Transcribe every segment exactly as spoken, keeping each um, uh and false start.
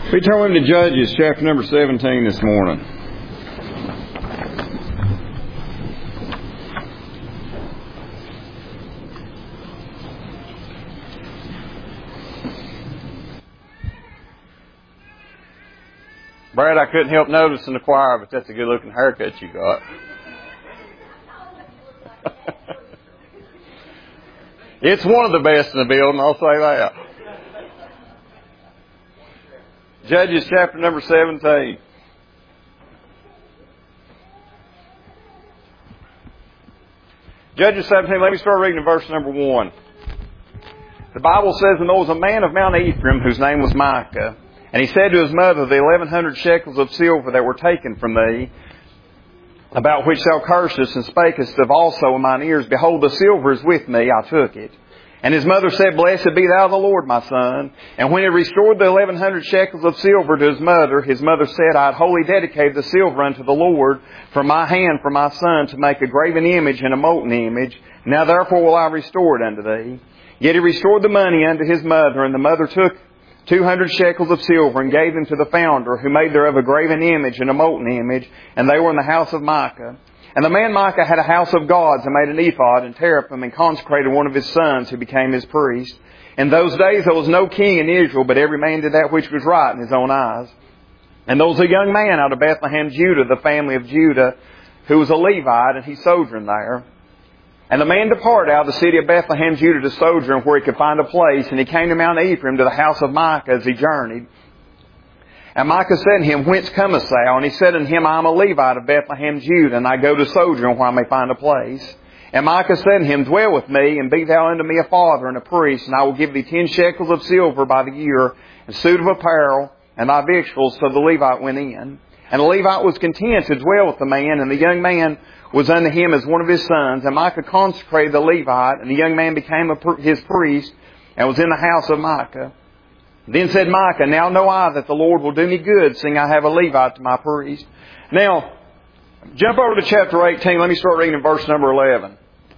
We turn to Judges chapter number seventeen this morning. Brad, I couldn't help noticing the choir, but that's a good looking haircut you got. It's one of the best in the building, I'll say that. Judges chapter number seventeen. Judges seventeen, let me start reading in verse number one. The Bible says, "And there was a man of Mount Ephraim whose name was Micah. And he said to his mother, The eleven hundred shekels of silver that were taken from thee, about which thou cursest and spakest of also in mine ears, behold, the silver is with me, I took it. And his mother said, Blessed be thou the Lord, my son. And when he restored the eleven hundred shekels of silver to his mother, his mother said, I had wholly dedicated the silver unto the Lord from my hand for my son to make a graven image and a molten image. Now therefore will I restore it unto thee. Yet he restored the money unto his mother, and the mother took two hundred shekels of silver and gave them to the founder, who made thereof a graven image and a molten image, and they were in the house of Micah. And the man Micah had a house of gods, and made an ephod and teraphim, and consecrated one of his sons, who became his priest. In those days there was no king in Israel, but every man did that which was right in his own eyes. And there was a young man out of Bethlehem, Judah, the family of Judah, who was a Levite, and he sojourned there. And the man departed out of the city of Bethlehem, Judah, to sojourn where he could find a place. And he came to Mount Ephraim, to the house of Micah, as he journeyed. And Micah said unto him, Whence comest thou? And he said unto him, I am a Levite of Bethlehem, Judah, and I go to sojourn where I may find a place. And Micah said unto him, Dwell with me, and be thou unto me a father and a priest, and I will give thee ten shekels of silver by the year, and suit of apparel, and thy victuals. So the Levite went in. And the Levite was content to dwell with the man, and the young man was unto him as one of his sons. And Micah consecrated the Levite, and the young man became a, his priest, and was in the house of Micah. Then said Micah, Now know I that the Lord will do me good, seeing I have a Levite to my priest. Now, jump over to chapter eighteen. Let me start reading in verse number eleven.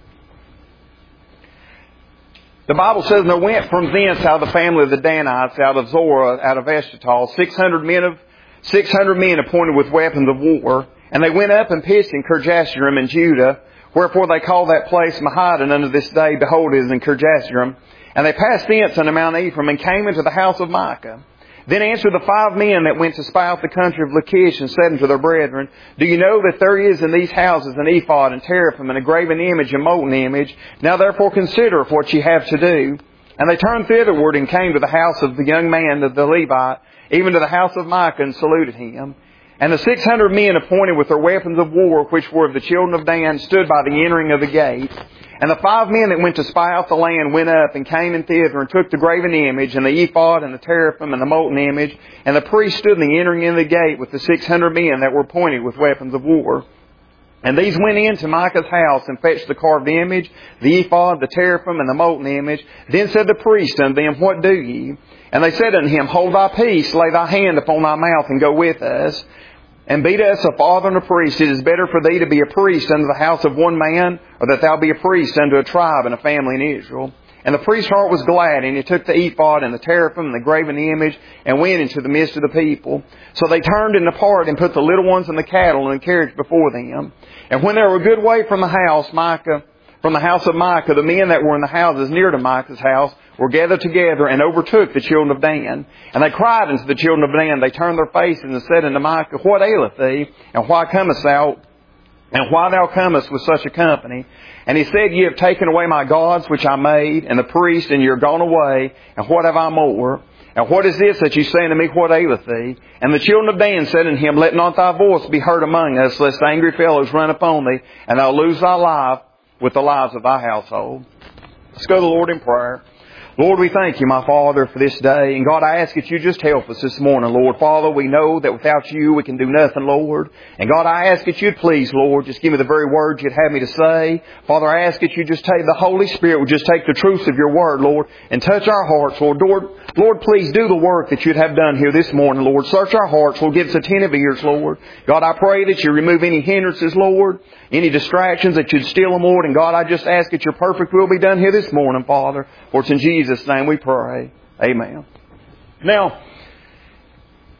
The Bible says, And there went from thence out of the family of the Danites, out of Zorah, out of Eshtaol, six hundred men of six hundred men appointed with weapons of war. And they went up and pitched in Kirjathjearim in Judah, wherefore they call that place Mahad, and unto this day, behold, it is in Kirjathjearim. And they passed thence unto Mount Ephraim, and came into the house of Micah. Then answered the five men that went to spy out the country of Lachish, and said unto their brethren, Do you know that there is in these houses an ephod and teraphim, and a graven image and molten image? Now therefore consider what ye have to do. And they turned thitherward, and came to the house of the young man, of the Levite, even to the house of Micah, and saluted him. And the six hundred men appointed with their weapons of war, which were of the children of Dan, stood by the entering of the gate. And the five men that went to spy out the land went up and came in thither, and took the graven image, and the ephod, and the teraphim, and the molten image. And the priest stood in the entering in the gate with the six hundred men that were appointed with weapons of war. And these went into Micah's house, and fetched the carved image, the ephod, the teraphim, and the molten image. Then said the priest unto them, What do ye? And they said unto him, Hold thy peace, lay thy hand upon thy mouth, and go with us. And be to us a father and a priest. It is better for thee to be a priest unto the house of one man, or that thou be a priest unto a tribe and a family in Israel. And the priest's heart was glad, and he took the ephod and the teraphim and the graven image, and went into the midst of the people. So they turned and departed, and put the little ones and the cattle in the carriage before them. And when they were a good way from the house, Micah, from the house of Micah, the men that were in the houses near to Micah's house were gathered together, and overtook the children of Dan. And they cried unto the children of Dan. They turned their faces, and said unto Micah, What aileth thee? And why comest thou? And why thou comest with such a company? And he said, Ye have taken away my gods which I made, and the priest, and ye are gone away. And what have I more? And what is this that ye say unto me, What aileth thee? And the children of Dan said unto him, Let not thy voice be heard among us, lest angry fellows run upon thee, and thou lose thy life with the lives of thy household. Let's go to the Lord in prayer. Lord, we thank you, my Father, for this day. And God, I ask that you just help us this morning, Lord. Father, we know that without you we can do nothing, Lord. And God, I ask that you'd please, Lord, just give me the very words you'd have me to say. Father, I ask that you just take the Holy Spirit, would just take the truths of your word, Lord, and touch our hearts, Lord. Lord, Lord, please do the work that you'd have done here this morning, Lord. Search our hearts, Lord. Give us attentive ears, Lord. God, I pray that you remove any hindrances, Lord, any distractions, that you'd steal them, Lord. And God, I just ask that your perfect will be done here this morning, Father. For it's in Jesus' name we pray. Amen. Now,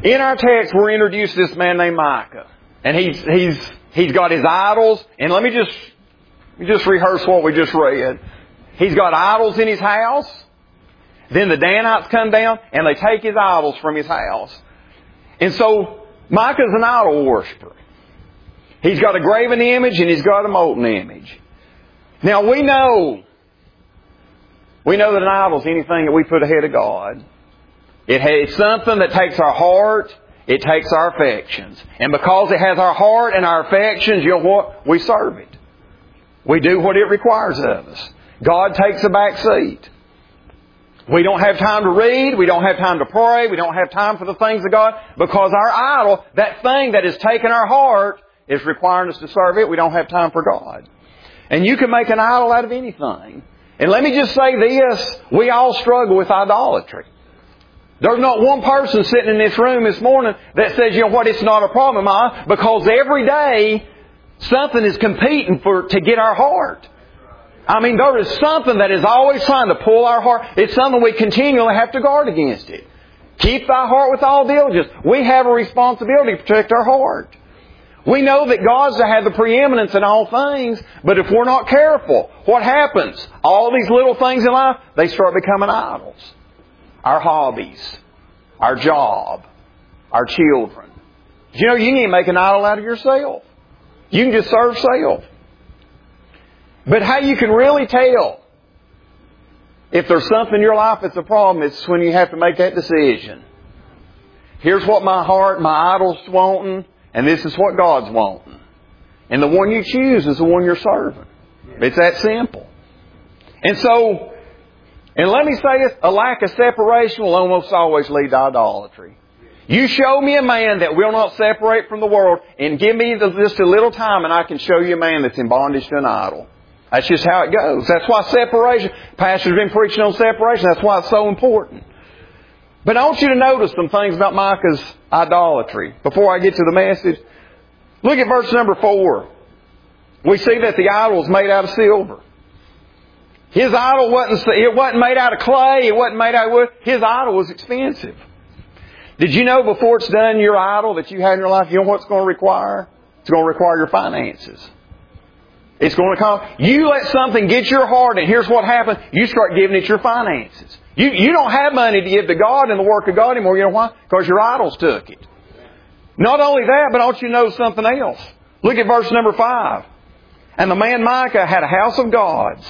In our text, we're introduced to this man named Micah. And he's, he's, he's got his idols. And let me just, let me just rehearse what we just read. He's got idols in his house. Then the Danites come down and they take his idols from his house. And so Micah's an idol worshiper. He's got a graven image and he's got a molten image. Now we know, we know that an idol is anything that we put ahead of God. It has something that takes our heart, it takes our affections. And because it has our heart and our affections, you know what? We serve it. We do what it requires of us. God takes a back seat. We don't have time to read. We don't have time to pray. We don't have time for the things of God because our idol, that thing that has taken our heart, is requiring us to serve it. We don't have time for God. And you can make an idol out of anything. And let me just say this. We all struggle with idolatry. There's not one person sitting in this room this morning that says, you know what, it's not a problem, huh? Because every day something is competing for to get our heart. I mean, there is something that is always trying to pull our heart. It's something we continually have to guard against it. Keep thy heart with all diligence. We have a responsibility to protect our heart. We know that God's to have the preeminence in all things, but if we're not careful, what happens? All these little things in life, they start becoming idols. Our hobbies, our job, our children. You know, you can make an idol out of yourself. You can just serve self. But how you can really tell if there's something in your life that's a problem, it's when you have to make that decision. Here's what my heart, my idol's wanting, and this is what God's wanting. And the one you choose is the one you're serving. It's that simple. And so, and let me say this, a lack of separation will almost always lead to idolatry. You show me a man that will not separate from the world, and give me just a little time and I can show you a man that's in bondage to an idol. That's just how it goes. That's why separation, Pastor's been preaching on separation, that's why it's so important. But I want you to notice some things about Micah's idolatry before I get to the message. Look at verse number four. We see that the idol is made out of silver. His idol wasn't, it wasn't made out of clay, it wasn't made out of wood. His idol was expensive. Did you know before it's done, your idol that you had in your life, you know what it's going to require? It's going to require your finances. It's going to cost. You let something get your heart, and here's what happens. You start giving it your finances. You, you don't have money to give to God and the work of God anymore. You know why? Because your idols took it. Not only that, but I want you to know something else. Look at verse number five. And the man Micah had a house of gods.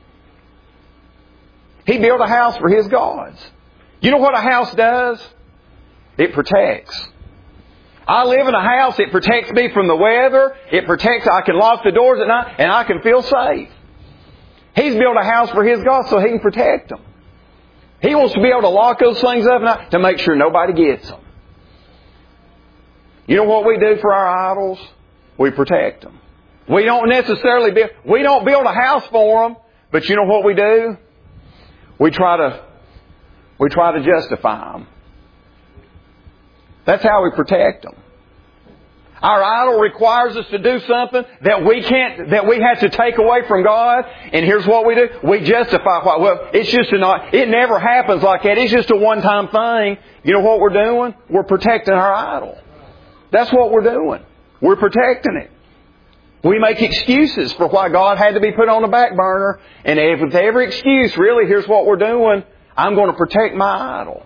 He built a house for his gods. You know what a house does? It protects. I live in a house, it protects me from the weather. It protects, I can lock the doors at night and I can feel safe. He's built a house for his God so he can protect them. He wants to be able to lock those things up at night to make sure nobody gets them. You know what we do for our idols? We protect them. We don't necessarily build, we don't build a house for them, but you know what we do? We try to, we try to justify them. That's how we protect them. Our idol requires us to do something that we can't, that we have to take away from God. And here's what we do. We justify why. Well, it's just a not, it never happens like that. It's just a one-time thing. You know what we're doing? We're protecting our idol. That's what we're doing. We're protecting it. We make excuses for why God had to be put on the back burner. And if with every excuse, really, here's what we're doing. I'm going to protect my idol.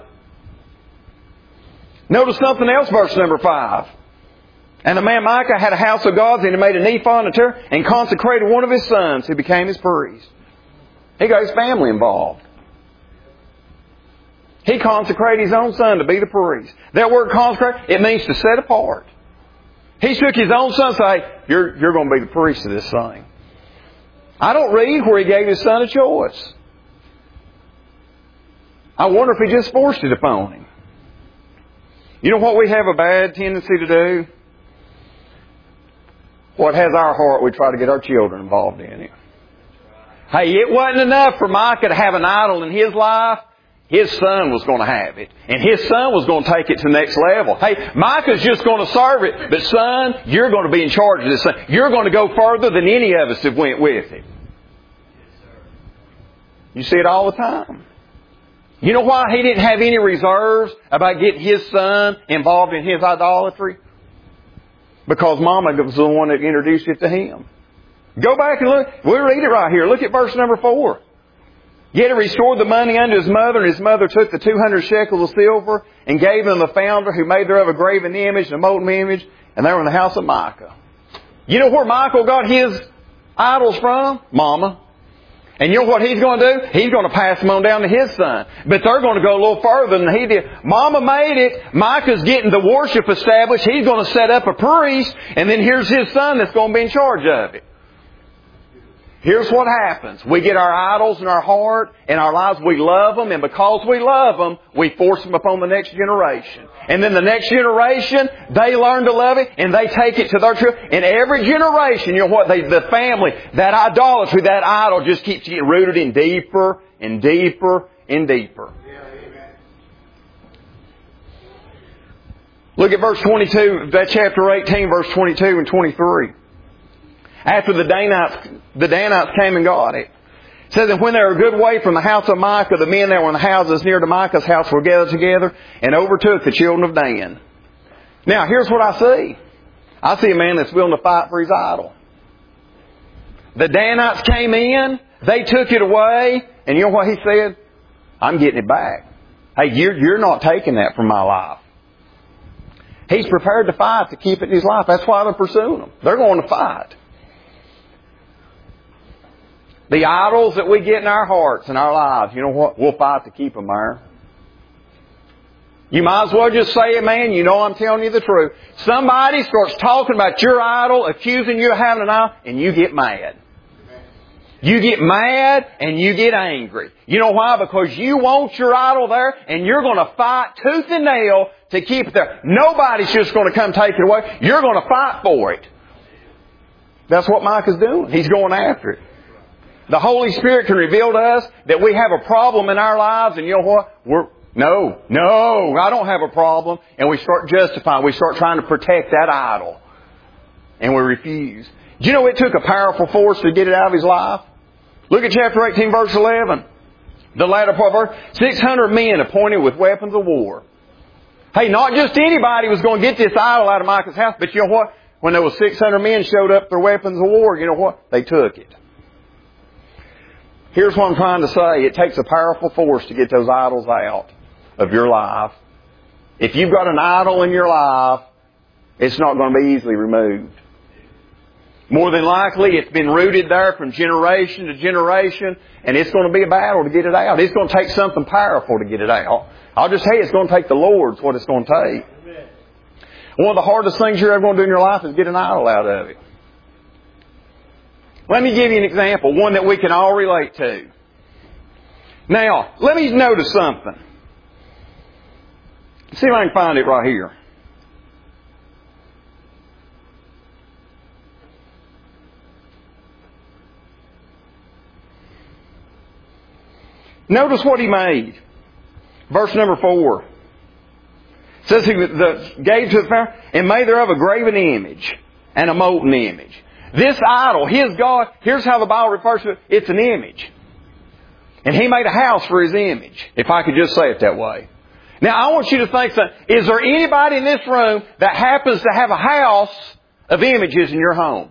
Notice something else, verse number five. And the man Micah had a house of gods, and he made an ephod and a turret, and consecrated one of his sons, who became his priest. He got his family involved. He consecrated his own son to be the priest. That word consecrate, it means to set apart. He took his own son and said, you're, you're going to be the priest of this thing. I don't read where he gave his son a choice. I wonder if he just forced it upon him. You know what we have a bad tendency to do? What has our heart, we try to get our children involved in it. Hey, it wasn't enough for Micah to have an idol in his life. His son was going to have it. And his son was going to take it to the next level. Hey, Micah's just going to serve it. But son, you're going to be in charge of this thing. You're going to go further than any of us have went with it. You see it all the time. You know why he didn't have any reserves about getting his son involved in his idolatry? Because Mama was the one that introduced it to him. Go back and look. We'll read it right here. Look at verse number four. Yet he restored the money unto his mother, and his mother took the two hundred shekels of silver and gave them the founder, who made thereof a graven image and a molten image, and they were in the house of Micah. You know where Michael got his idols from? Mama. And you know what he's going to do? He's going to pass them on down to his son. But they're going to go a little further than he did. Mama made it. Micah's getting the worship established. He's going to set up a priest. And then here's his son that's going to be in charge of it. Here's what happens. We get our idols in our heart, in our lives. We love them. And because we love them, we force them upon the next generation. And then the next generation, they learn to love it, and they take it to their children. And every generation, you know what? They, the family, that idolatry, that idol just keeps getting rooted in deeper and deeper and deeper. Look at verse twenty-two, that chapter eighteen, verse twenty-two and twenty-three. After the Danites, the Danites came and got it. It says that when they were a good way from the house of Micah, the men that were in the houses near to Micah's house were gathered together and overtook the children of Dan. Now, here's what I see. I see a man that's willing to fight for his idol. The Danites came in, they took it away, and you know what he said? I'm getting it back. Hey, you're, you're not taking that from my life. He's prepared to fight to keep it in his life. That's why they're pursuing him. They're going to fight. The idols that we get in our hearts and our lives, you know what? We'll fight to keep them there. You might as well just say it, man. You know I'm telling you the truth. Somebody starts talking about your idol, accusing you of having an idol, and you get mad. You get mad and you get angry. You know why? Because you want your idol there, and you're going to fight tooth and nail to keep it there. Nobody's just going to come take it away. You're going to fight for it. That's what Micah's doing. He's going after it. The Holy Spirit can reveal to us that we have a problem in our lives, and you know what? We're, no, no, I don't have a problem. And we start justifying. We start trying to protect that idol. And we refuse. Do you know it took a powerful force to get it out of his life? Look at chapter eighteen, verse eleven. The latter part of verse. six hundred men appointed with weapons of war. Hey, not just anybody was going to get this idol out of Micah's house, but you know what? When there was six hundred men showed up, their weapons of war, you know what? They took it. Here's what I'm trying to say. It takes a powerful force to get those idols out of your life. If you've got an idol in your life, it's not going to be easily removed. More than likely, it's been rooted there from generation to generation, and it's going to be a battle to get it out. It's going to take something powerful to get it out. I'll just tell you, it's going to take the Lord's what it's going to take. Amen. One of the hardest things you're ever going to do in your life is get an idol out of it. Let me give you an example, one that we can all relate to. Now, let me notice something. See if I can find it right here. Notice what he made. Verse number four. It says he the, gave to the Pharaoh and made thereof a graven image and a molten image. This idol, his God, here's how the Bible refers to it. It's an image. And he made a house for his image, if I could just say it that way. Now, I want you to think something. Is there anybody in this room that happens to have a house of images in your home?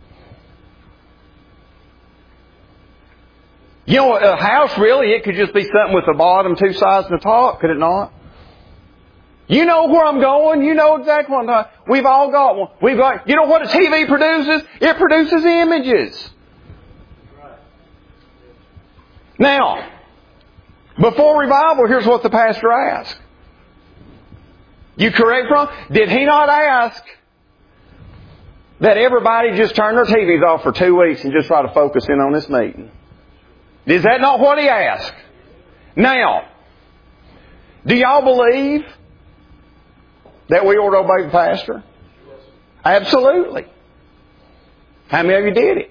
You know, a house really, it could just be something with the bottom, two sides, and the top, could it not? You know where I'm going. You know exactly what I'm talking about. We've all got one. We've got, you know what a T V produces? It produces images. Now, before revival, here's what the pastor asked. You correct, Ron? Did he not ask that everybody just turn their T Vs off for two weeks and just try to focus in on this meeting? Is that not what he asked? Now, do y'all believe that we ought to obey the pastor? Absolutely. How many of you did it?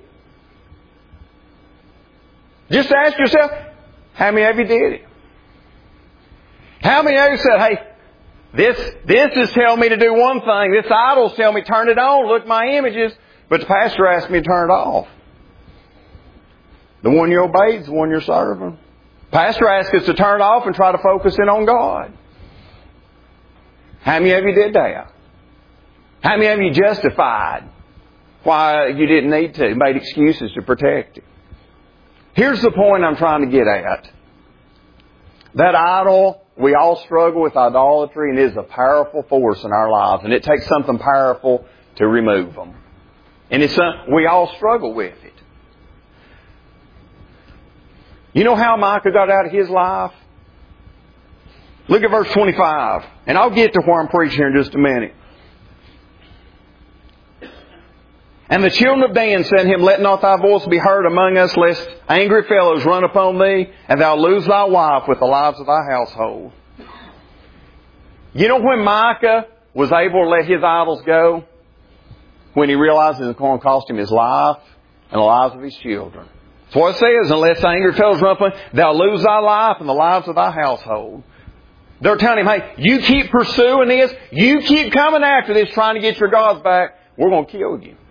Just ask yourself, how many of you did it? How many of you said, hey, this, this is telling me to do one thing. This idol's telling me turn it on, look at my images, but the pastor asked me to turn it off. The one you obey is the one you're serving. Pastor asked us to turn it off and try to focus in on God. How many of you did that? How many of you justified why you didn't need to, made excuses to protect it? Here's the point I'm trying to get at. That idol, we all struggle with idolatry, and it is a powerful force in our lives. And it takes something powerful to remove them. And it's a, we all struggle with it. You know how Micah got out of his life? Look at verse twenty-five. And I'll get to where I'm preaching here in just a minute. And the children of Dan said to him, Let not thy voice be heard among us, lest angry fellows run upon thee, and thou lose thy wife with the lives of thy household. You know when Micah was able to let his idols go? When he realized it was going to cost him his life and the lives of his children. That's what it says, unless angry fellows run upon thee, thou lose thy life and the lives of thy household. They're telling him, hey, you keep pursuing this, you keep coming after this, trying to get your gods back, we're going to kill you.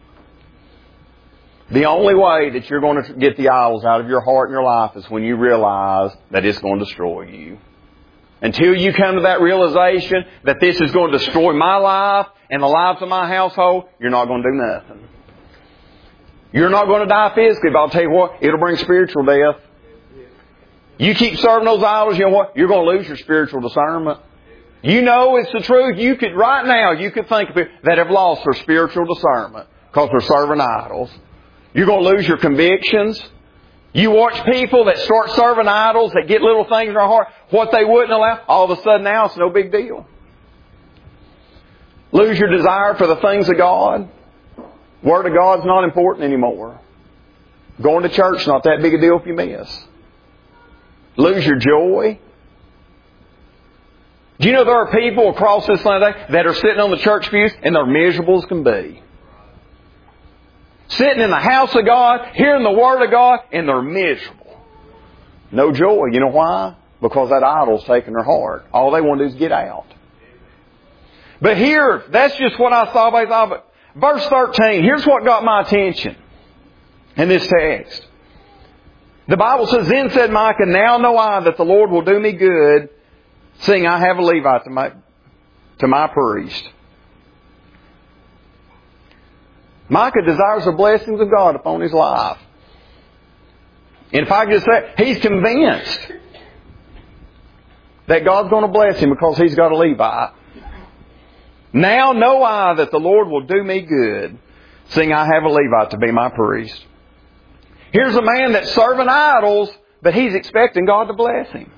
The only way that you're going to get the idols out of your heart and your life is when you realize that it's going to destroy you. Until you come to that realization that this is going to destroy my life and the lives of my household, you're not going to do nothing. You're not going to die physically, but I'll tell you what, it'll bring spiritual death. You keep serving those idols, you know what? You're going to lose your spiritual discernment. You know it's the truth. You could, right now, you could think of people that have lost their spiritual discernment because they're serving idols. You're going to lose your convictions. You watch people that start serving idols, that get little things in their heart, what they wouldn't allow, all of a sudden now it's no big deal. Lose your desire for the things of God. Word of God's not important anymore. Going to church, not that big a deal if you miss. Lose your joy. Do you know there are people across this land today that are sitting on the church pews and they're miserable as can be? Sitting in the house of God, hearing the Word of God, and they're miserable. No joy. You know why? Because that idol's taken their heart. All they want to do is get out. But here, that's just what I saw by but verse thirteen, here's what got my attention in this text. The Bible says, Then said Micah, Now know I that the Lord will do me good, seeing I have a Levite to my, to my priest. Micah desires the blessings of God upon his life. And if I could just say, he's convinced that God's going to bless him because he's got a Levite. Now know I that the Lord will do me good, seeing I have a Levite to be my priest. Here's a man that's serving idols, but he's expecting God to bless him.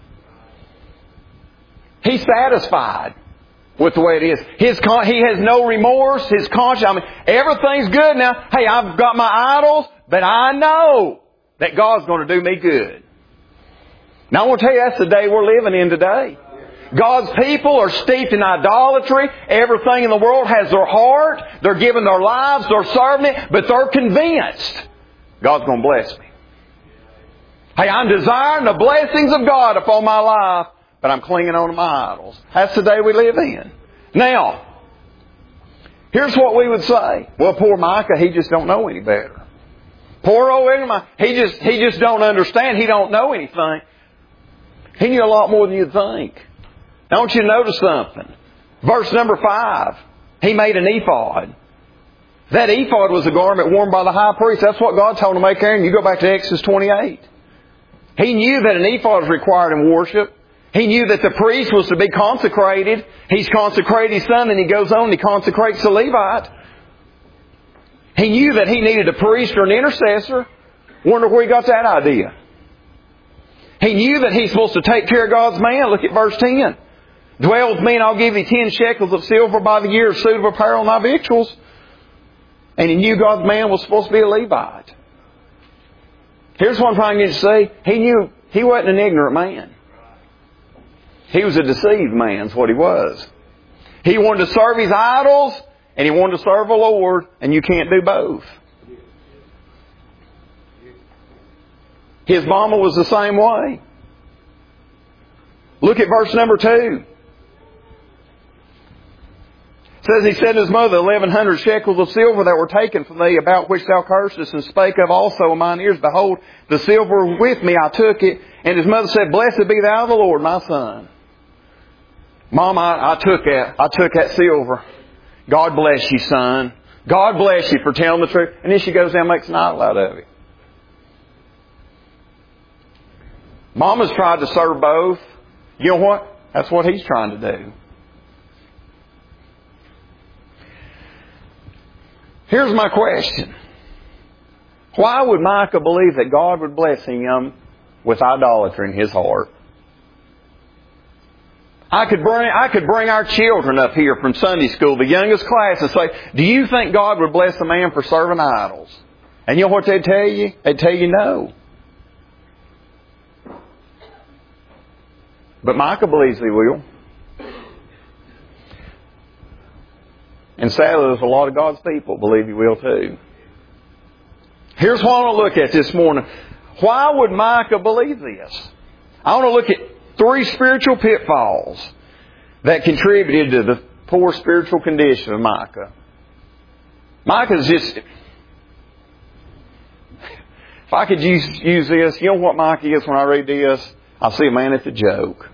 He's satisfied with the way it is. His con- he has no remorse. His conscience, I mean, everything's good now. Hey, I've got my idols, but I know that God's going to do me good. Now I want to tell you, that's the day we're living in today. God's people are steeped in idolatry. Everything in the world has their heart. They're giving their lives. They're serving it. But they're convinced God's going to bless me. Hey, I'm desiring the blessings of God upon my life, but I'm clinging on to my idols. That's the day we live in. Now, here's what we would say. Well, poor Micah, he just don't know any better. Poor old Micah, he just, he just don't understand. He don't know anything. He knew a lot more than you'd think. I want you to notice something. Verse number five. He made an ephod. That ephod was a garment worn by the high priest. That's what God told him to make Aaron. You go back to Exodus twenty-eight. He knew that an ephod was required in worship. He knew that the priest was to be consecrated. He's consecrated his son, and he goes on and he consecrates the Levite. He knew that he needed a priest or an intercessor. Wonder where he got that idea. He knew that he's supposed to take care of God's man. Look at verse ten. Dwell with me, and I'll give thee ten shekels of silver by the year of suit of apparel and thy victuals. And he knew God's man was supposed to be a Levite. Here's what I'm trying to get you to see. He knew he wasn't an ignorant man. He was a deceived man, is what he was. He wanted to serve his idols, and he wanted to serve the Lord, and you can't do both. His mama was the same way. Look at verse number two. says he said to his mother, eleven hundred shekels of silver that were taken from thee, about which thou cursedst, and spake of also in mine ears, behold, the silver was with me, I took it. And his mother said, blessed be thou the Lord, my son. Mom, I, I took that. I took that silver. God bless you, son. God bless you for telling the truth. And then she goes down and makes an idol out of it. Mama's tried to serve both. You know what? That's what he's trying to do. Here's my question. Why would Micah believe that God would bless him with idolatry in his heart? I could bring, I could bring our children up here from Sunday school, the youngest class, and say, do you think God would bless a man for serving idols? And you know what they'd tell you? They'd tell you no. But Micah believes he will. And sadly, there's a lot of God's people believe he will too. Here's what I want to look at this morning. Why would Micah believe this? I want to look at three spiritual pitfalls that contributed to the poor spiritual condition of Micah. Micah's just... If I could use, use this, you know what Micah is when I read this? I see a man that's a joke.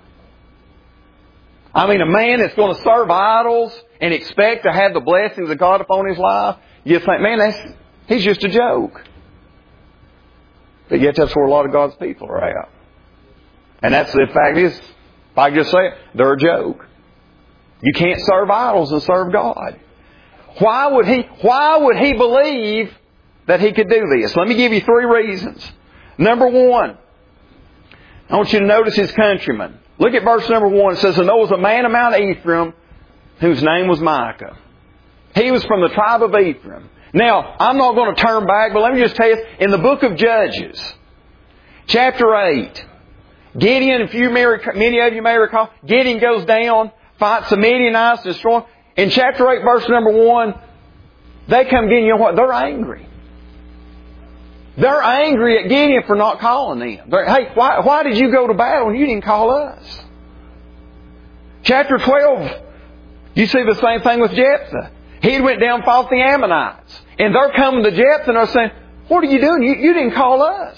I mean, a man that's going to serve idols and expect to have the blessings of God upon his life. You think, man, that's, he's just a joke. But yet that's where a lot of God's people are at. And that's the fact is, if I just say it, they're a joke. You can't serve idols and serve God. Why would he, why would he believe that he could do this? Let me give you three reasons. Number one, I want you to notice his countrymen. Look at verse number one. It says, and there was a man of Mount Ephraim whose name was Micah. He was from the tribe of Ephraim. Now, I'm not going to turn back, but let me just tell you, in the book of Judges, chapter eight, Gideon, if you may, many of you may recall, Gideon goes down, fights the Midianites, destroy them. In chapter eight, verse number one, they come Gideon, you know what? They're angry. They're angry at Gideon for not calling them. They're, hey, why, why did you go to battle and you didn't call us? Chapter twelve, you see the same thing with Jephthah. He went down and fought the Ammonites. And they're coming to Jephthah and they're saying, what are you doing? You, you didn't call us.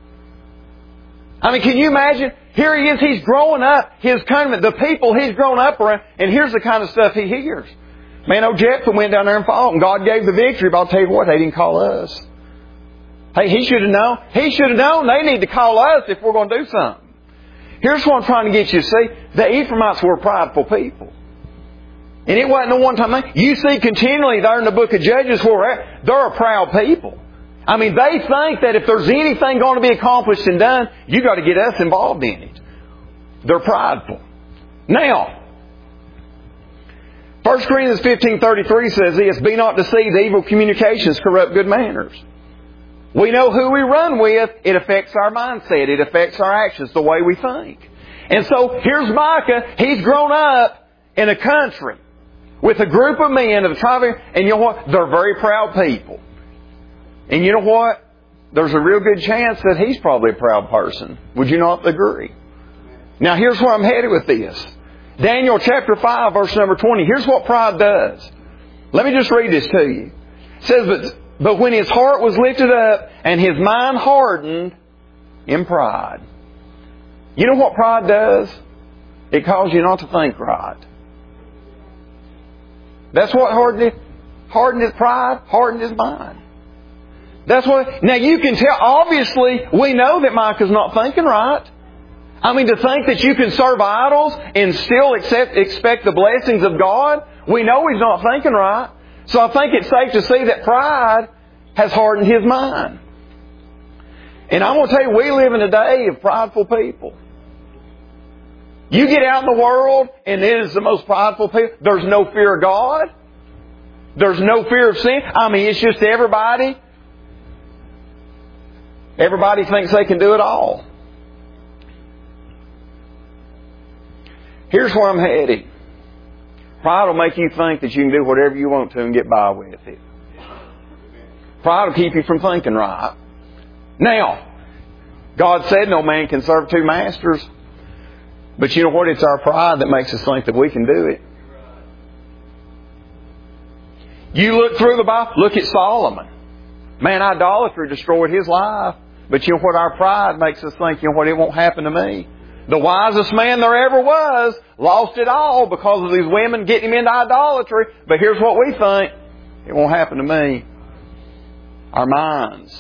I mean, can you imagine? Here he is, he's growing up, his countrymen, the people he's grown up around, and here's the kind of stuff he hears. Man, old Jephthah went down there and fought, and God gave the victory, but I'll tell you what, they didn't call us. Hey, he should have known. He should have known they need to call us if we're going to do something. Here's what I'm trying to get you to see. The Ephraimites were prideful people. And it wasn't a one-time thing. You see continually there in the book of Judges where they're a proud people. I mean, they think that if there's anything going to be accomplished and done, you got to get us involved in it. They're prideful. Now, First Corinthians fifteen thirty-three says this, be not deceived, evil communications corrupt good manners. We know who we run with. It affects our mindset. It affects our actions, the way we think. And so here's Micah. He's grown up in a country with a group of men of the tribe, and you know what? They're very proud people. And you know what? There's a real good chance that he's probably a proud person. Would you not agree? Now here's where I'm headed with this. Daniel chapter five, verse number twenty. Here's what pride does. Let me just read this to you. It says, but, but when his heart was lifted up and his mind hardened in pride. You know what pride does? It causes you not to think right. That's what hardened it. Hardened his pride, hardened his mind. That's what. Now you can tell. Obviously, we know that Micah's not thinking right. I mean, to think that you can serve idols and still accept, expect the blessings of God, we know he's not thinking right. So I think it's safe to see that pride has hardened his mind. And I'm going to tell you, we live in a day of prideful people. You get out in the world, and it is the most prideful people. There's no fear of God. There's no fear of sin. I mean, it's just everybody. Everybody thinks they can do it all. Here's where I'm headed. Pride will make you think that you can do whatever you want to and get by with it. Pride will keep you from thinking right. Now, God said no man can serve two masters. But you know what? It's our pride that makes us think that we can do it. You look through the Bible, look at Solomon. Man, idolatry destroyed his life. But you know what? Our pride makes us think, you know what, it won't happen to me. The wisest man there ever was lost it all because of these women getting him into idolatry. But here's what we think. It won't happen to me. Our minds.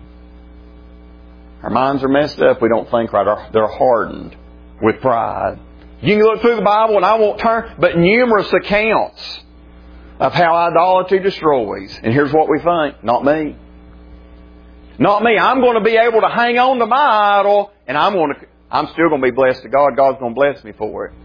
Our minds are messed up. We don't think right. They're hardened with pride. You can look through the Bible, and I won't turn, but numerous accounts of how idolatry destroys. And here's what we think. Not me. Not me. I'm going to be able to hang on to my idol, and I'm going to, I'm still going to be blessed to God. God's going to bless me for it.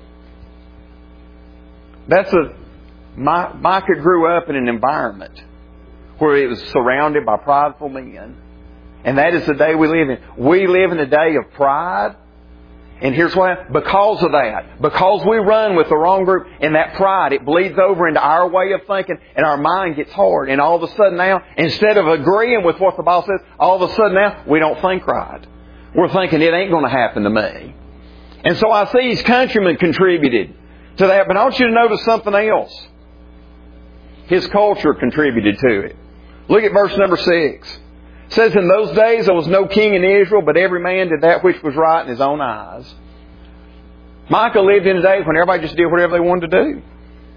That's a, my, Micah grew up in an environment where it was surrounded by prideful men. And that is the day we live in. We live in a day of pride. And here's why. Because of that. Because we run with the wrong group. And that pride, it bleeds over into our way of thinking. And our mind gets hard. And all of a sudden now, instead of agreeing with what the Bible says, all of a sudden now, we don't think right. We're thinking it ain't going to happen to me. And so I see his countrymen contributed to that. But I want you to notice something else. His culture contributed to it. Look at verse number six. It says, in those days there was no king in Israel, but every man did that which was right in his own eyes. Micah lived in a day when everybody just did whatever they wanted to do.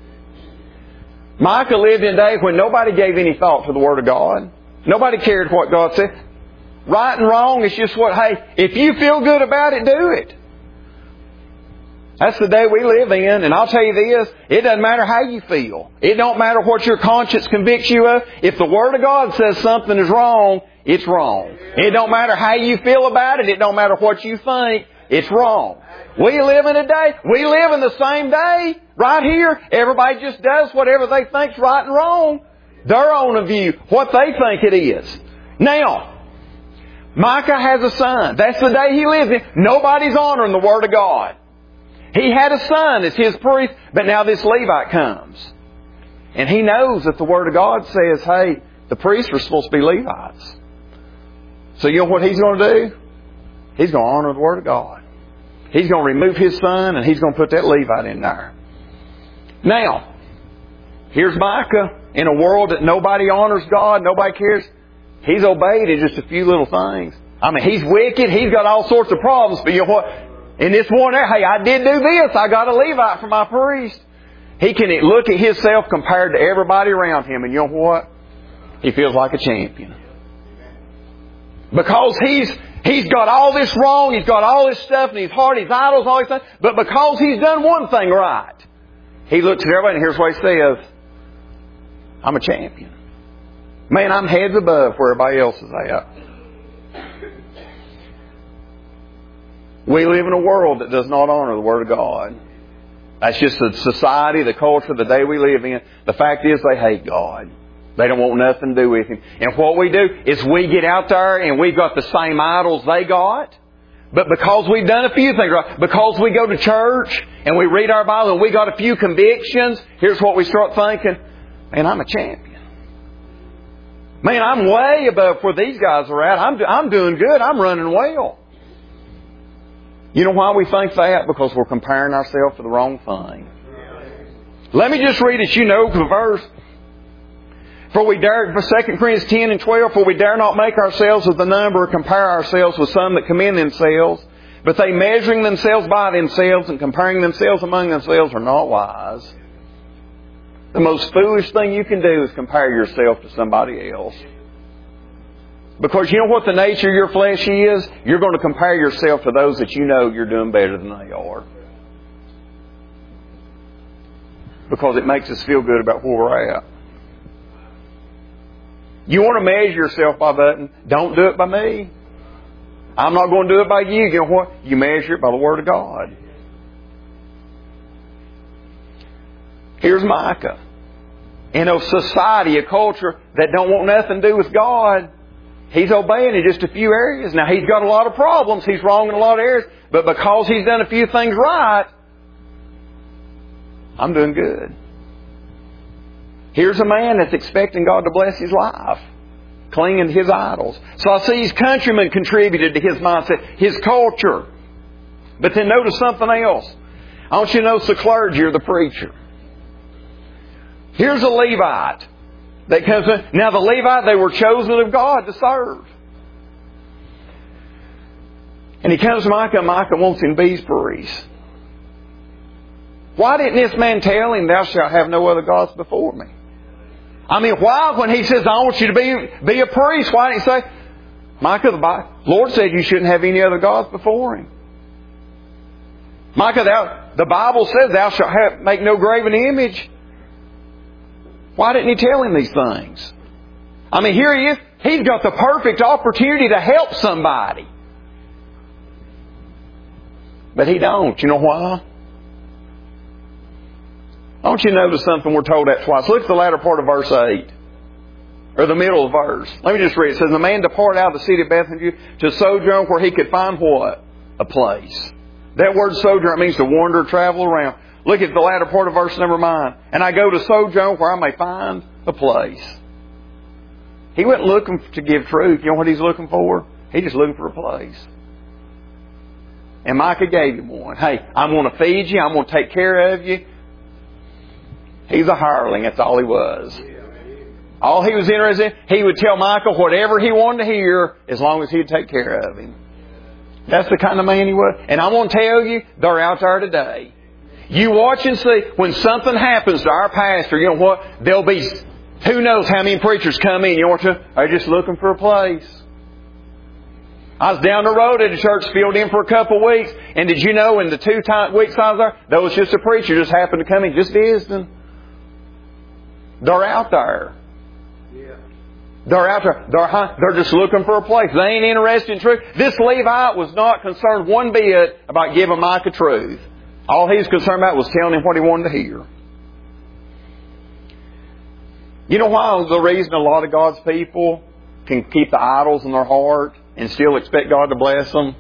Micah lived in a day when nobody gave any thought to the Word of God. Nobody cared what God said. Right and wrong is just what, hey, if you feel good about it, do it. That's the day we live in. And I'll tell you this, it doesn't matter how you feel. It don't matter what your conscience convicts you of. If the Word of God says something is wrong, it's wrong. It don't matter how you feel about it. It don't matter what you think. It's wrong. We live in a day. We live in the same day right here. Everybody just does whatever they think's right and wrong. Their own view, what they think it is. Now, Micah has a son. That's the day he lives in. Nobody's honoring the Word of God. He had a son as his priest, but now this Levite comes. And he knows that the Word of God says, hey, the priests are supposed to be Levites. So you know what he's going to do? He's going to honor the Word of God. He's going to remove his son and he's going to put that Levite in there. Now, here's Micah in a world that nobody honors God, nobody cares. He's obeyed in just a few little things. I mean, he's wicked. He's got all sorts of problems. But you know what? In this one there, hey, I did do this. I got a Levite for my priest. He can look at himself compared to everybody around him. And you know what? He feels like a champion. Because he's he's got all this wrong, he's got all this stuff, and he's hard, he's idols, all these things. But because he's done one thing right, he looks at everybody and here's what he says. I'm a champion. Man, I'm heads above where everybody else is at. We live in a world that does not honor the Word of God. That's just the society, the culture, the day we live in. The fact is they hate God. They don't want nothing to do with Him. And what we do is we get out there and we've got the same idols they got. But because we've done a few things right, because we go to church and we read our Bible and we got a few convictions, here's what we start thinking. Man, I'm a champion. Man, I'm way above where these guys are at. I'm, I'm doing good. I'm running well. You know why we think that? Because we're comparing ourselves to the wrong thing. Let me just read it. You know the verse. For we dare, for Second Corinthians ten and twelve, for we dare not make ourselves of the number or compare ourselves with some that commend themselves, but they measuring themselves by themselves and comparing themselves among themselves are not wise. The most foolish thing you can do is compare yourself to somebody else. Because you know what the nature of your flesh is? You're going to compare yourself to those that you know you're doing better than they are. Because it makes us feel good about where we're at. You want to measure yourself by that? Don't do it by me. I'm not going to do it by you. You know what? You measure it by the Word of God. Here's Micah. In a society, a culture that don't want nothing to do with God, he's obeying in just a few areas. Now, he's got a lot of problems. He's wrong in a lot of areas. But because he's done a few things right, I'm doing good. Here's a man that's expecting God to bless his life, clinging to his idols. So I see his countrymen contributed to his mindset, his culture. But then notice something else. I want you to notice the clergy or the preacher. Here's a Levite that comes in. Now the Levite, they were chosen of God to serve. And he comes to Micah, and Micah wants him bees berries. Why didn't this man tell him, thou shalt have no other gods before me? I mean, why, when he says, I want you to be, be a priest, why didn't he say, Micah, the Lord said you shouldn't have any other gods before Him. Micah, thou, the Bible says thou shalt have, make no graven image. Why didn't He tell him these things? I mean, here he is. He's got the perfect opportunity to help somebody. But he don't. You know why? I want you to notice something we're told that twice. Look at the latter part of verse eight. Or the middle of the verse. Let me just read. It says, the man departed out of the city of Bethlehem to sojourn where he could find what? A place. That word sojourn means to wander, travel around. Look at the latter part of verse number nine. And I go to sojourn where I may find a place. He wasn't looking to give truth. You know what he's looking for? He's just looking for a place. And Micah gave him one. Hey, I'm going to feed you. I'm going to take care of you. He's a hireling. That's all he was. All he was interested in, he would tell Micah whatever he wanted to hear as long as he'd take care of him. That's the kind of man he was. And I'm going to tell you, they're out there today. You watch and see, when something happens to our pastor, you know what? There'll be, who knows how many preachers come in, you know what? They're just looking for a place. I was down the road at a church, filled in for a couple of weeks, and did you know in the two time, weeks I was there, there was just a preacher just happened to come in, just visiting. They're out there. Yeah. They're out there. They're, they're just looking for a place. They ain't interested in truth. This Levite was not concerned one bit about giving Micah truth. All he was concerned about was telling him what he wanted to hear. You know why the reason a lot of God's people can keep the idols in their heart and still expect God to bless them?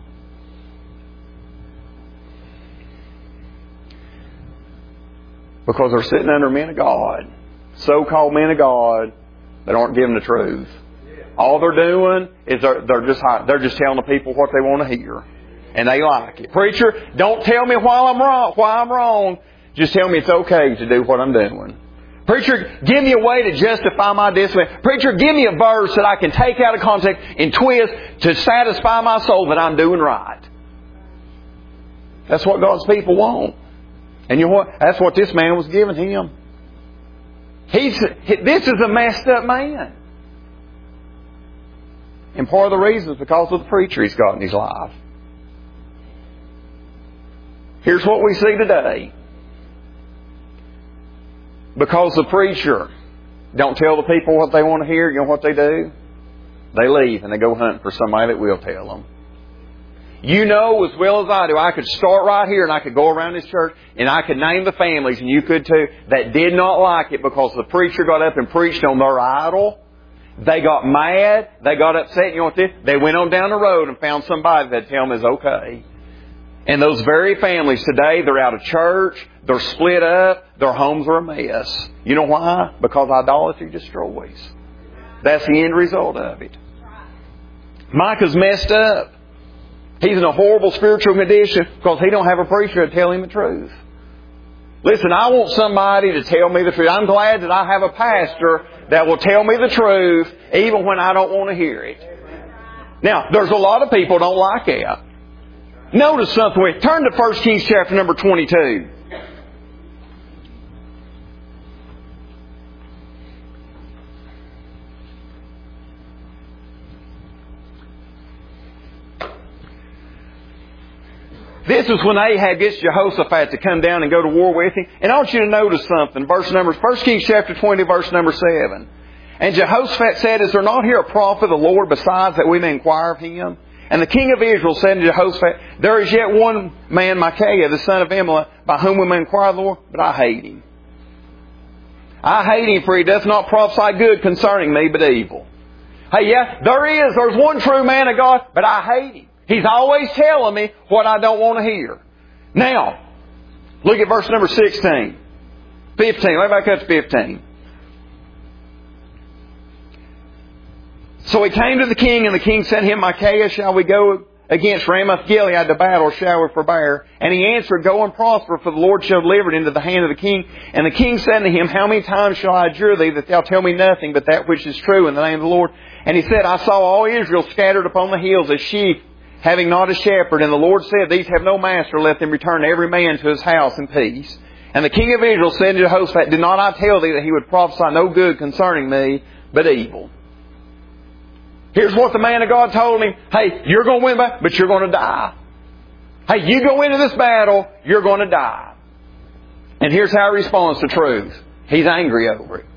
Because they're sitting under men of God. So-called men of God that aren't giving the truth. All they're doing is they're, they're just they're just telling the people what they want to hear. And they like it. Preacher, don't tell me why I'm wrong. Why I'm wrong. Just tell me it's okay to do what I'm doing. Preacher, give me a way to justify my discipline. Preacher, give me a verse that I can take out of context and twist to satisfy my soul that I'm doing right. That's what God's people want. And you know what? That's what this man was giving him. He's, this is a messed up man. And part of the reason is because of the preacher he's got in his life. Here's what we see today. Because the preacher don't tell the people what they want to hear, you know what they do? They leave and they go hunt for somebody that will tell them. You know as well as I do, I could start right here and I could go around this church and I could name the families, and you could too, that did not like it because the preacher got up and preached on their idol. They got mad. They got upset. You know what they did? They went on down the road and found somebody that tell them is okay. And those very families today, they're out of church. They're split up. Their homes are a mess. You know why? Because idolatry destroys. That's the end result of it. Micah's messed up. He's in a horrible spiritual condition because he don't have a preacher to tell him the truth. Listen, I want somebody to tell me the truth. I'm glad that I have a pastor that will tell me the truth even when I don't want to hear it. Now, there's a lot of people who don't like that. Notice something. Turn to First Kings chapter number twenty-two. This is when Ahab gets Jehoshaphat to come down and go to war with him. And I want you to notice something. Verse number, First Kings chapter twenty, verse number seven. And Jehoshaphat said, is there not here a prophet of the Lord besides that we may inquire of him? And the king of Israel said to Jehoshaphat, there is yet one man, Micaiah, the son of Imlah, by whom we may inquire of the Lord, but I hate him. I hate him, for he doth not prophesy good concerning me, but evil. Hey, yeah, there is. There's one true man of God, but I hate him. He's always telling me what I don't want to hear. Now, look at verse number sixteen. fifteen. Let me back up to fifteen. So he came to the king, and the king said to him, Micaiah, shall we go against Ramoth Gilead to battle, shall we forbear? And he answered, Go and prosper, for the Lord shall deliver it into the hand of the king. And the king said to him, How many times shall I adjure thee that thou tell me nothing but that which is true in the name of the Lord? And he said, I saw all Israel scattered upon the hills as sheep, having not a shepherd. And the Lord said, These have no master, let them return every man to his house in peace. And the king of Israel said to Jehoshaphat, Did not I tell thee that he would prophesy no good concerning me, but evil? Here's what the man of God told him. Hey, you're going to win, but you're going to die. Hey, you go into this battle, you're going to die. And here's how he responds to truth. He's angry over it.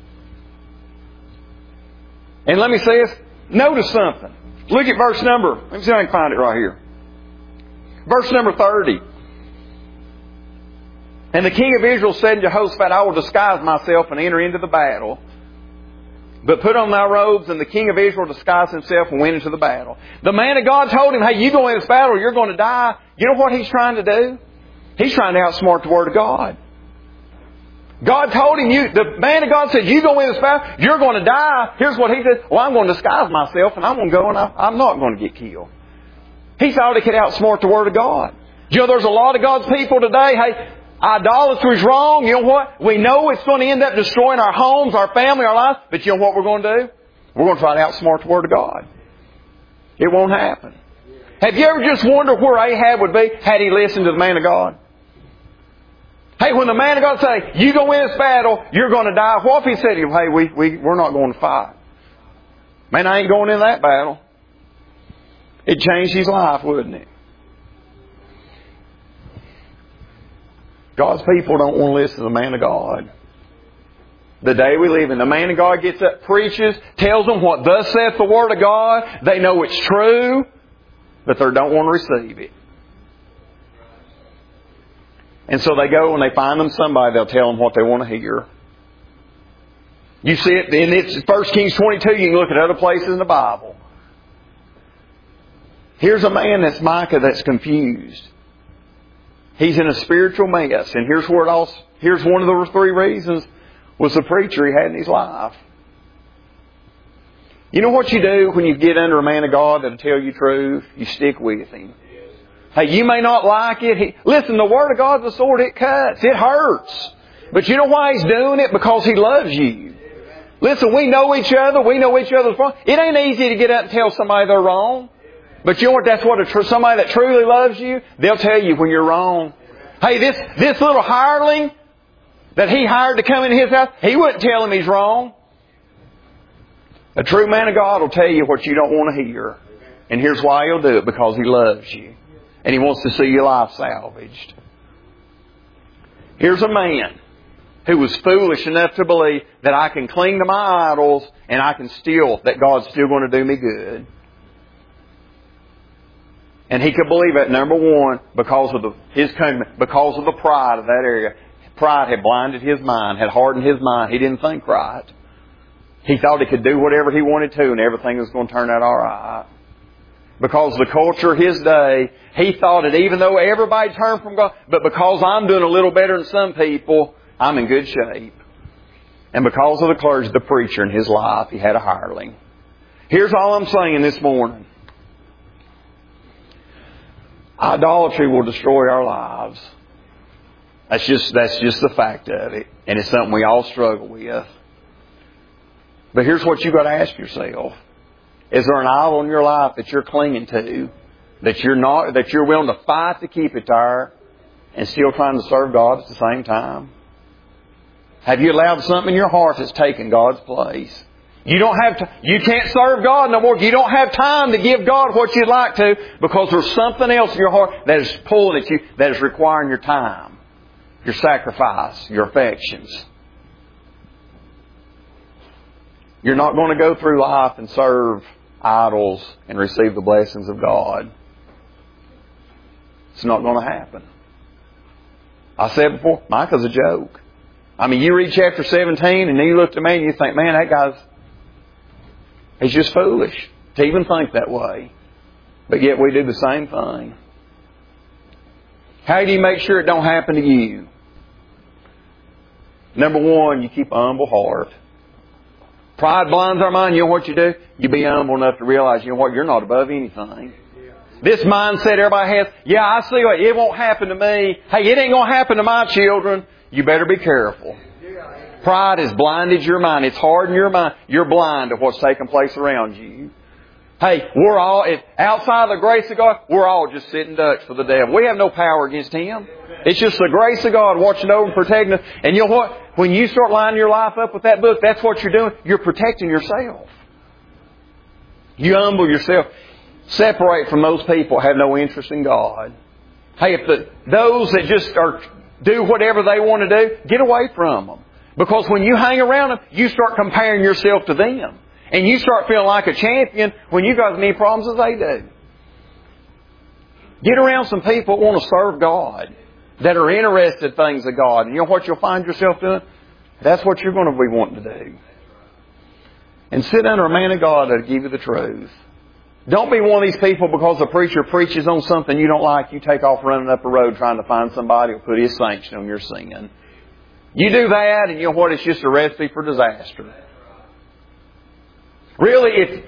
And let me say this. Notice something. Look at verse number. Let me see if I can find it right here. Verse number thirty. And the king of Israel said to Jehoshaphat, I will disguise myself and enter into the battle. But put on thy robes, and the king of Israel disguised himself and went into the battle. The man of God told him, hey, you go in this battle, you're going to die. You know what he's trying to do? He's trying to outsmart the Word of God. God told him, you, the man of God said, you go in this battle, you're going to die. Here's what he said, well, I'm going to disguise myself, and I'm going to go, and I, I'm not going to get killed. He thought he could outsmart the Word of God. You know, there's a lot of God's people today, hey, idolatry is wrong. You know what? We know it's going to end up destroying our homes, our family, our lives. But you know what we're going to do? We're going to try to outsmart the Word of God. It won't happen. Have you ever just wondered where Ahab would be had he listened to the man of God? Hey, when the man of God say, you go in this battle, you're going to die. What if he said to him, hey, we, we, we're not going to fight? Man, I ain't going in that battle. It changed his life, wouldn't it? God's people don't want to listen to the man of God. The day we live in, the man of God gets up, preaches, tells them what thus saith the Word of God. They know it's true, but they don't want to receive it. And so they go and they find them somebody, they'll tell them what they want to hear. You see it, and it's First Kings twenty-two, you can look at other places in the Bible. Here's a man that's Micah that's confused. He's in a spiritual mess. And here's where it all, here's one of the three reasons was the preacher he had in his life. You know what you do when you get under a man of God that'll tell you truth? You stick with him. Hey, you may not like it. He, listen, the Word of God's a sword. It cuts. It hurts. But you know why He's doing it? Because He loves you. Listen, we know each other. We know each other's wrong. It ain't easy to get up and tell somebody they're wrong. But you know what? That's what a tr- somebody that truly loves you, they'll tell you when you're wrong. Hey, this, this little hireling that he hired to come into his house, he wouldn't tell him he's wrong. A true man of God will tell you what you don't want to hear. And here's why He'll do it. Because He loves you. And He wants to see your life salvaged. Here's a man who was foolish enough to believe that I can cling to my idols and I can still, that God's still going to do me good. And he could believe that, number one, because of the, his countrymen, because of the pride of that area. Pride had blinded his mind, had hardened his mind. He didn't think right. He thought he could do whatever he wanted to and everything was going to turn out all right. Because the culture of his day, he thought that even though everybody turned from God, but because I'm doing a little better than some people, I'm in good shape. And because of the clergy, the preacher in his life, he had a hireling. Here's all I'm saying this morning. Idolatry will destroy our lives. That's just, that's just the fact of it. And it's something we all struggle with. But here's what you've got to ask yourself. Is there an idol in your life that you're clinging to, that you're not, that you're willing to fight to keep it there, and still trying to serve God at the same time? Have you allowed something in your heart that's taken God's place? You don't have to, you can't serve God no more. You don't have time to give God what you'd like to because there's something else in your heart that is pulling at you, that is requiring your time, your sacrifice, your affections. You're not going to go through life and serve idols and receive the blessings of God. It's not going to happen. I said before, Micah's a joke. I mean, you read chapter seventeen and you look at me and you think, man, that guy's He's just foolish to even think that way. But yet we do the same thing. How do you make sure it don't happen to you? Number one, you keep a humble heart. Pride blinds our mind. You know what you do? You be humble enough to realize, you know what, you're not above anything. This mindset everybody has, yeah, I see it. It won't happen to me. Hey, it ain't going to happen to my children. You better be careful. Pride has blinded your mind. It's hardened your mind. You're blind to what's taking place around you. Hey, we're all, if outside of the grace of God, we're all just sitting ducks for the devil. We have no power against him. It's just the grace of God watching over and protecting us. And you know what? When you start lining your life up with that book, that's what you're doing. You're protecting yourself. You humble yourself. Separate from those people who have no interest in God. Hey, if the, those that just are do whatever they want to do, get away from them. Because when you hang around them, you start comparing yourself to them. And you start feeling like a champion when you got as many problems as they do. Get around some people that want to serve God, that are interested in things of God. And you know what you'll find yourself doing? That's what you're going to be wanting to do. And sit under a man of God that'll give you the truth. Don't be one of these people because the preacher preaches on something you don't like, you take off running up a road trying to find somebody who will put his sanction on your sin. You do that and you know what? It's just a recipe for disaster. Really, if,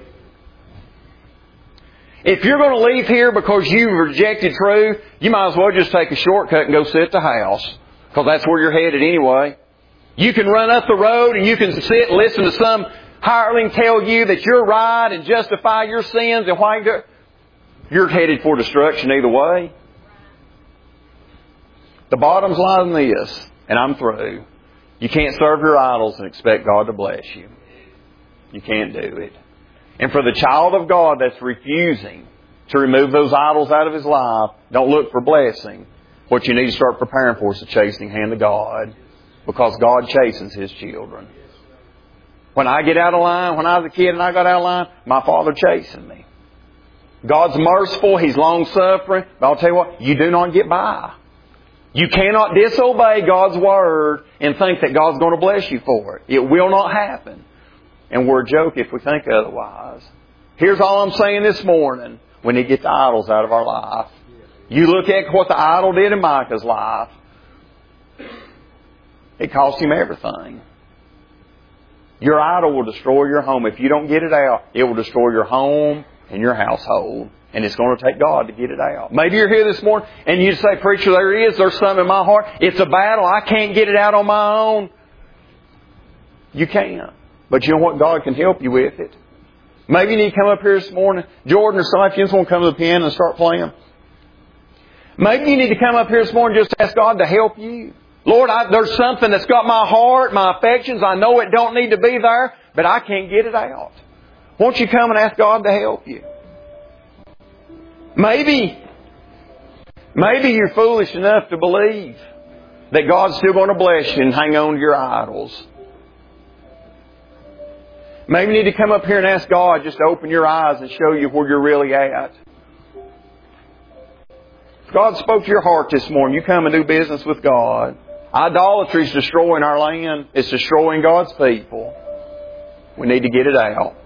if you're going to leave here because you've rejected truth, you might as well just take a shortcut and go sit at the house. Because that's where you're headed anyway. You can run up the road and you can sit and listen to some hireling tell you that you're right and justify your sins and why you're, you're headed for destruction either way. The bottom's line is this, and I'm through. You can't serve your idols and expect God to bless you. You can't do it. And for the child of God that's refusing to remove those idols out of his life, don't look for blessing. What you need to start preparing for is the chastening hand of God. Because God chastens His children. When I get out of line, when I was a kid and I got out of line, my Father chastened me. God's merciful. He's long-suffering. But I'll tell you what, you do not get by. You cannot disobey God's Word and think that God's going to bless you for it. It will not happen. And we're a joke if we think otherwise. Here's all I'm saying this morning. We need to get the idols out of our life. You look at what the idol did in Micah's life. It cost him everything. Your idol will destroy your home. If you don't get it out, it will destroy your home and your household. And it's going to take God to get it out. Maybe you're here this morning and you say, preacher, there is. There's something in my heart. It's a battle. I can't get it out on my own. You can't. But you know what? God can help you with it. Maybe you need to come up here this morning. Jordan or somebody, if you just want to come to the piano and start playing. Maybe you need to come up here this morning and just ask God to help you. Lord, I, there's something that's got my heart, my affections. I know it don't need to be there, but I can't get it out. Won't you come and ask God to help you? Maybe, maybe you're foolish enough to believe that God's still going to bless you and hang on to your idols. Maybe you need to come up here and ask God just to open your eyes and show you where you're really at. If God spoke to your heart this morning, you come and do business with God. Idolatry is destroying our land. It's destroying God's people. We need to get it out.